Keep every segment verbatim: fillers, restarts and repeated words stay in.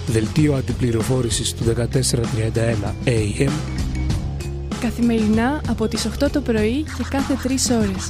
δελτίο αντιπληροφόρησης του δεκατέσσερα τριάντα ένα έι εμ, καθημερινά από τις οκτώ το πρωί και κάθε τρεις ώρες.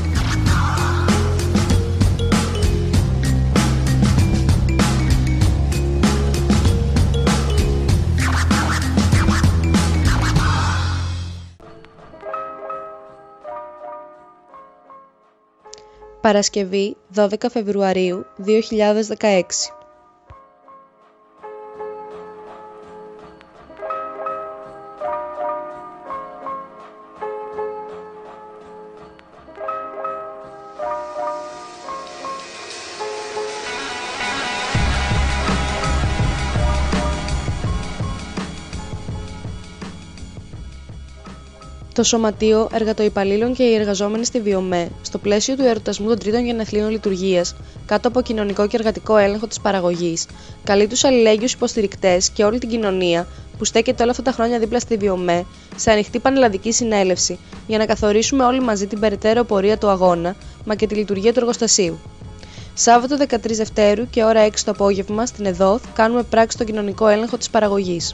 Παρασκευή δώδεκα Φεβρουαρίου δύο χιλιάδες δεκαέξι. Το Σωματείο Εργατοϊπαλλήλων και οι εργαζόμενοι στη Βιομέ, στο πλαίσιο του εορτασμού των τρίτων γενεθλίων λειτουργίας, κάτω από κοινωνικό και εργατικό έλεγχο της παραγωγής, καλεί τους αλληλέγγυους υποστηρικτές και όλη την κοινωνία που στέκεται όλα αυτά τα χρόνια δίπλα στη Βιομέ σε ανοιχτή πανελλαδική συνέλευση για να καθορίσουμε όλοι μαζί την περαιτέρω πορεία του αγώνα, μα και τη λειτουργία του εργοστασίου. Σάββατο δεκατρείς Δευτέρου και ώρα έξι το απόγευμα στην ΕΔΟΘ κάνουμε πράξη στον κοινωνικό έλεγχο της παραγωγής.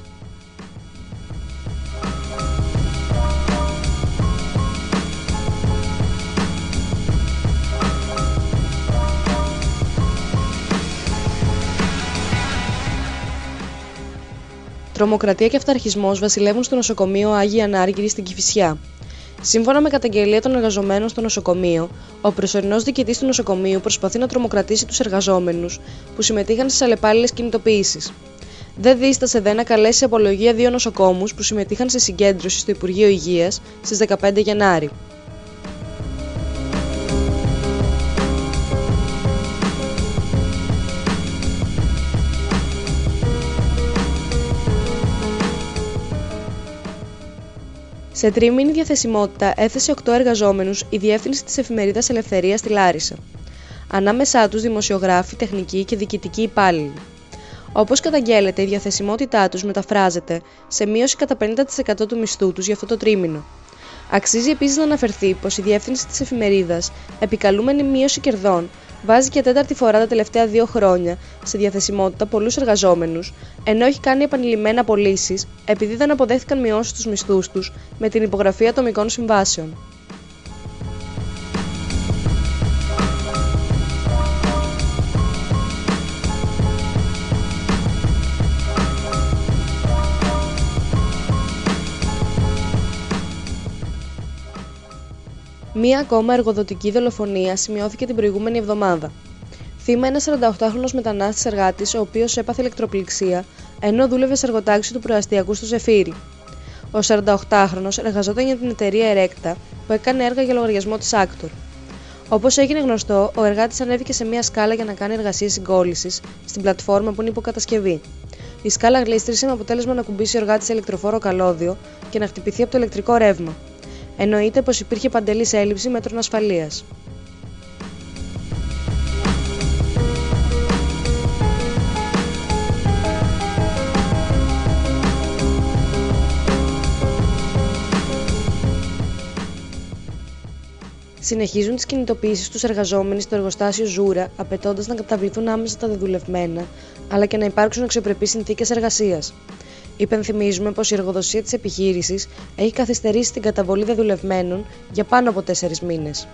Τρομοκρατία και αυταρχισμός βασιλεύουν στο νοσοκομείο Άγιοι Ανάργυροι στην Κηφισιά. Σύμφωνα με καταγγελία των εργαζομένων στο νοσοκομείο, ο προσωρινός διοικητής του νοσοκομείου προσπαθεί να τρομοκρατήσει τους εργαζόμενους που συμμετείχαν στις αλλεπάλληλες κινητοποιήσεις. Δεν δίστασε δε να καλέσει σε απολογία δύο νοσοκόμους που συμμετείχαν σε συγκέντρωση στο Υπουργείο Υγείας στις δεκαπέντε Γενάρη. Σε τρίμηνη διαθεσιμότητα έθεσε οκτώ εργαζόμενους η διεύθυνση της εφημερίδας Ελευθερία στη Λάρισα. Ανάμεσά τους δημοσιογράφοι, τεχνικοί και διοικητικοί υπάλληλοι. Όπως καταγγέλλεται, η διαθεσιμότητά τους μεταφράζεται σε μείωση κατά πενήντα τοις εκατό του μισθού τους για αυτό το τρίμηνο. Αξίζει επίσης να αναφερθεί πως η διεύθυνση της εφημερίδας, επικαλούμενη μείωση κερδών, βάζει για τέταρτη φορά τα τελευταία δύο χρόνια σε διαθεσιμότητα πολλούς εργαζόμενους, ενώ έχει κάνει επανειλημμένα απολύσεις επειδή δεν αποδέχθηκαν μειώσεις στους μισθούς τους με την υπογραφή ατομικών συμβάσεων. Μία ακόμα εργοδοτική δολοφονία σημειώθηκε την προηγούμενη εβδομάδα. Θύμα ένας σαρανταοκτάχρονος μετανάστης εργάτης, ο οποίος έπαθε ηλεκτροπληξία ενώ δούλευε σε εργοτάξιο του προαστιακού στο Ζεφύρι. Ο σαρανταοκτάχρονος εργαζόταν για την εταιρεία Ερέκτα που έκανε έργα για λογαριασμό της Άκτορ. Όπως έγινε γνωστό, ο εργάτης ανέβηκε σε μία σκάλα για να κάνει εργασίες συγκόλλησης στην πλατφόρμα που είναι υποκατασκευή. Η σκάλα γλίστρισε με αποτέλεσμα να κουμπίσει ο εργάτης σε ηλεκτροφόρο καλώδιο και να χτυπηθεί από το ηλεκτρικό ρεύμα. Εννοείται πως υπήρχε παντελής έλλειψη μέτρων ασφαλείας. Συνεχίζουν τις κινητοποιήσεις τους εργαζόμενοι στο εργοστάσιο Ζούρα, απαιτώντας να καταβληθούν άμεσα τα δεδουλευμένα, αλλά και να υπάρξουν αξιοπρεπείς συνθήκες εργασίας. Υπενθυμίζουμε πως η εργοδοσία της επιχείρησης έχει καθυστερήσει την καταβολή δεδουλευμένων για πάνω από τέσσερις μήνες.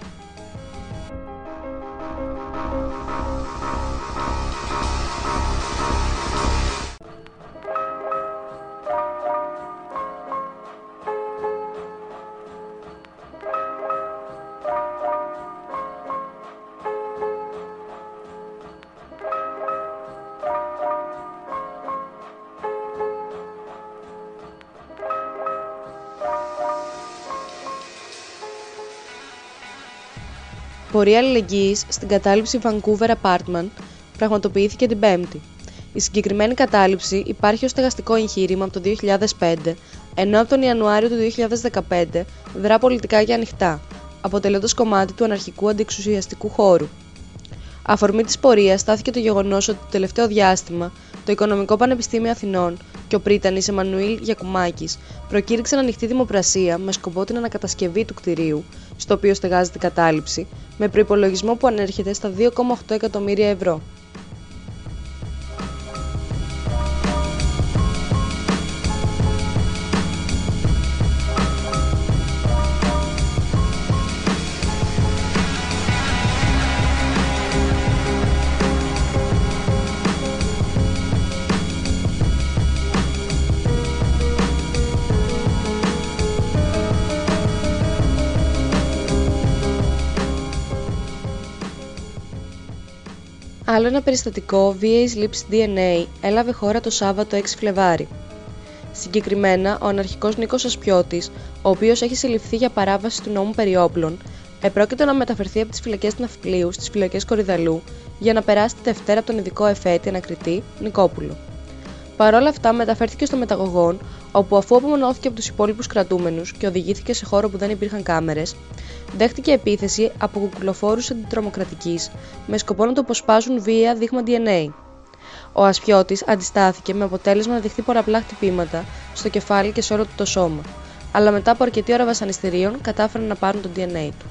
Πορεία αλληλεγγύης στην κατάληψη Vancouver Apartment πραγματοποιήθηκε την Πέμπτη. Η συγκεκριμένη κατάληψη υπάρχει ως στεγαστικό εγχείρημα από το δύο χιλιάδες πέντε, ενώ από τον Ιανουάριο του δύο χιλιάδες δεκαπέντε δρά πολιτικά και ανοιχτά, αποτελώντας κομμάτι του αναρχικού αντιεξουσιαστικού χώρου. Αφορμή της πορείας στάθηκε το γεγονός ότι το τελευταίο διάστημα το Οικονομικό Πανεπιστήμιο Αθηνών και ο πρίτανης Εμμανουήλ Γιακουμάκης προκήρυξαν ανοιχτή δημοπρασία με σκοπό την ανακατασκευή του κτηρίου, στο οποίο στεγάζεται η κατάληψη, με προϋπολογισμό που ανέρχεται στα δύο κόμμα οκτώ εκατομμύρια ευρώ. Άλλο ένα περιστατικό βίαιης λήψης ντι εν έι έλαβε χώρα το Σάββατο έξι Φλεβάρι. Συγκεκριμένα, ο αναρχικός Νίκος Ασπιώτης, ο οποίος έχει συλληφθεί για παράβαση του νόμου περί όπλων, επρόκειτο να μεταφερθεί από τις φυλακές του Ναυπλίου στις φυλακές Κορυδαλλού για να περάσει τη Δευτέρα από τον ειδικό εφέτη ανακριτή Νικόπουλο. Παρ' όλα αυτά, μεταφέρθηκε στο Μεταγωγόν, όπου αφού απομονώθηκε από τους υπόλοιπους κρατούμενους και οδηγήθηκε σε χώρο που δεν υπήρχαν κάμερες, δέχτηκε επίθεση από κουκουλοφόρους αντιτρομοκρατικής με σκοπό να το αποσπάσουν βία δείγμα ντι εν έι. Ο Ασπιώτης αντιστάθηκε με αποτέλεσμα να δεχτεί πολλαπλά χτυπήματα στο κεφάλι και σε όλο του το σώμα, αλλά μετά από αρκετή ώρα βασανιστήριων κατάφεραν να πάρουν το ντι εν έι του.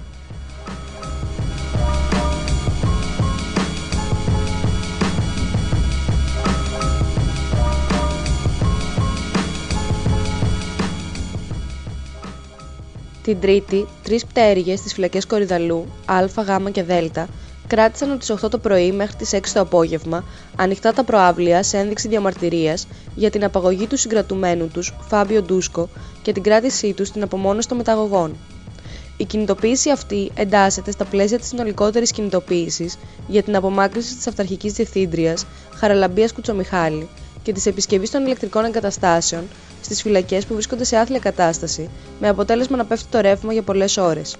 Την Τρίτη, τρεις πτέρυγες στις φυλακές Κορυδαλλού, Α, Γ και Δ, κράτησαν από τις οκτώ το πρωί μέχρι τις έξι το απόγευμα ανοιχτά τα προαύλια σε ένδειξη διαμαρτυρίας για την απαγωγή του συγκρατουμένου τους, Φάμπιο Ντούσκο, και την κράτησή του στην απομόνωση των Μεταγωγών. Η κινητοποίηση αυτή εντάσσεται στα πλαίσια της συνολικότερης κινητοποίησης για την απομάκρυνση της αυταρχικής διευθύντριας Χαραλαμπίας Κουτσομιχάλη και της επισκευής των ηλεκτρικών εγκαταστάσεων στις φυλακές που βρίσκονται σε άθλια κατάσταση, με αποτέλεσμα να πέφτει το ρεύμα για πολλές ώρες.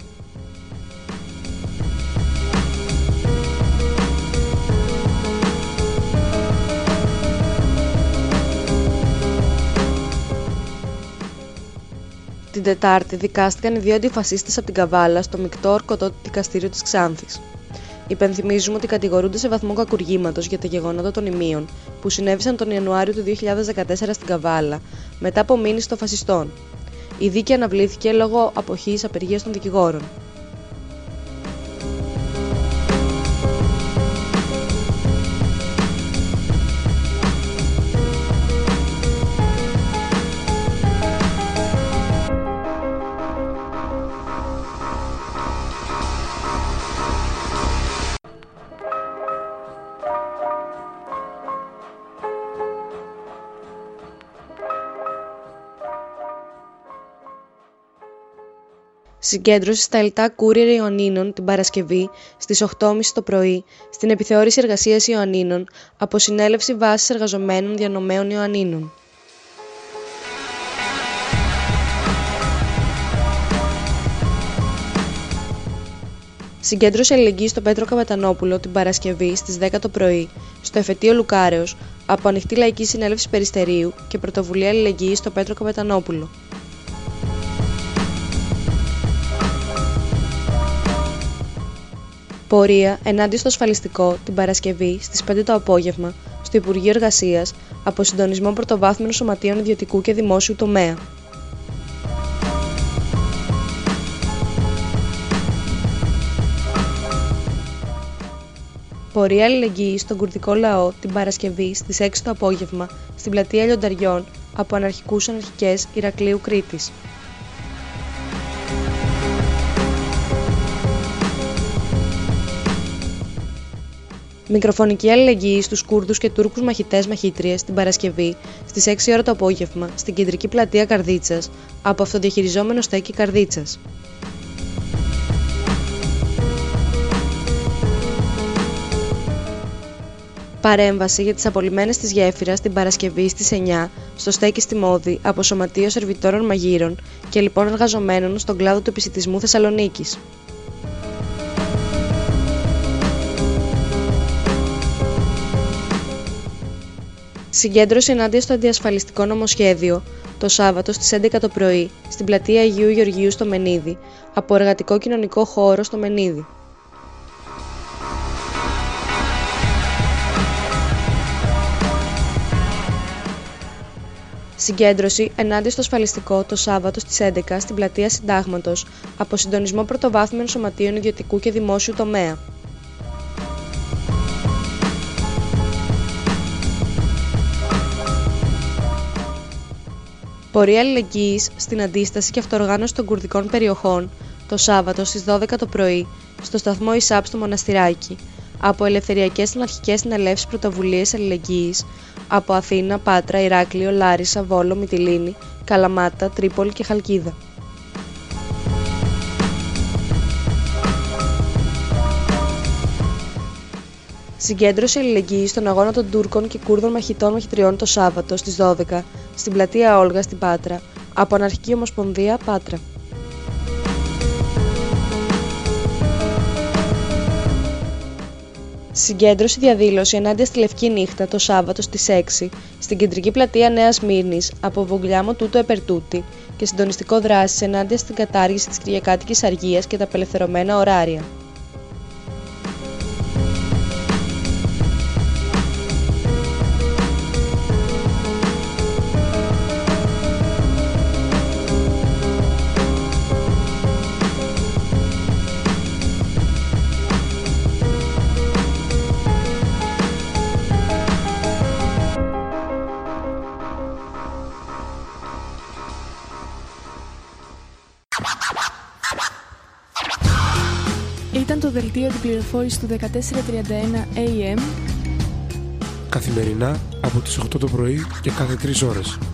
Την Τετάρτη δικάστηκαν οι δύο αντιφασίστες από την Καβάλα στο μεικτό ορκωτό δικαστήριο της Ξάνθης. Υπενθυμίζουμε ότι κατηγορούνται σε βαθμό κακουργήματος για τα γεγονότα των Ιμίων που συνέβησαν τον Ιανουάριο του δύο χιλιάδες δεκατέσσερα στην Καβάλα μετά από μήνυση των φασιστών. Η δίκη αναβλήθηκε λόγω αποχής απεργίας των δικηγόρων. Συγκέντρωση στα Ελτά Courier Ιωαννίνων την Παρασκευή στις οκτώ και μισή το πρωί στην επιθεώρηση εργασίας Ιωαννίνων από συνέλευση βάσης εργαζομένων διανομέων Ιωαννίνων. Συγκέντρωση αλληλεγγύης στο Πέτρο Καπετανόπουλο την Παρασκευή στις δέκα το πρωί στο εφετείο Λουκάρεως από Ανοιχτή Λαϊκή Συνέλευση Περιστερίου και Πρωτοβουλία Αλληλεγγύης στο Πέτρο Καπετανόπουλο. Πορεία ενάντια στο ασφαλιστικό την Παρασκευή στις πέντε το απόγευμα στο Υπουργείο Εργασίας από συντονισμό πρωτοβάθμιων σωματείων ιδιωτικού και δημόσιου τομέα. Πορεία αλληλεγγύης στον κουρδικό λαό την Παρασκευή στις έξι το απόγευμα στην πλατεία Λιονταριών από αναρχικούς αναρχικές Ηρακλείου Κρήτης. Μικροφωνική αλληλεγγύη στους Κούρδους και Τούρκους μαχητές μαχήτριες την Παρασκευή στις έξι ώρα το απόγευμα στην κεντρική πλατεία Καρδίτσας από αυτοδιαχειριζόμενο στέκι Καρδίτσας. Παρέμβαση για τις απολυμμένες της γέφυρας την Παρασκευή στις εννιά στο στέκι στη Μόδη από Σωματείο Σερβιτόρων Μαγείρων και λοιπόν εργαζομένων στον κλάδο του επισιτισμού Θεσσαλονίκης. Συγκέντρωση ενάντια στο αντιασφαλιστικό νομοσχέδιο το Σάββατο στις έντεκα το πρωί στην πλατεία Αγίου Γεωργίου στο Μενίδη από Εργατικό Κοινωνικό Χώρο στο Μενίδη. Συγκέντρωση ενάντια στο ασφαλιστικό το Σάββατο στις έντεκα στην πλατεία Συντάγματος από συντονισμό πρωτοβάθμιων σωματείων ιδιωτικού και δημόσιου τομέα. Πορεία αλληλεγγύης στην αντίσταση και αυτοοργάνωση των κουρδικών περιοχών το Σάββατο στις δώδεκα το πρωί στο σταθμό ΙΣΑΠ στο Μοναστηράκι από ελευθεριακές αναρχικές συνελεύσεις πρωτοβουλίες αλληλεγγύης από Αθήνα, Πάτρα, Ηράκλειο, Λάρισα, Βόλο, Μυτιλήνη, Καλαμάτα, Τρίπολη και Χαλκίδα. Συγκέντρωση αλληλεγγύης στον αγώνα των Τούρκων και Κούρδων μαχητών μαχητριών το Σάββατο στις δώδεκα στην πλατεία Όλγα στην Πάτρα, από Αναρχική Ομοσπονδία Πάτρα. Συγκέντρωση διαδήλωση ενάντια στη Λευκή Νύχτα το Σάββατο στις έξι στην κεντρική πλατεία Νέας Σμύρνης από Βογκλιάμο τούτο επερτούτη και συντονιστικό δράσης ενάντια στην κατάργηση της Κυριακάτικης Αργίας και τα απελευθερωμένα ωράρια. Ήταν το δελτίο επιπληροφόρησης του δεκατέσσερα τριάντα ένα έι εμ Καθημερινά από τις οκτώ το πρωί και κάθε τρεις ώρες.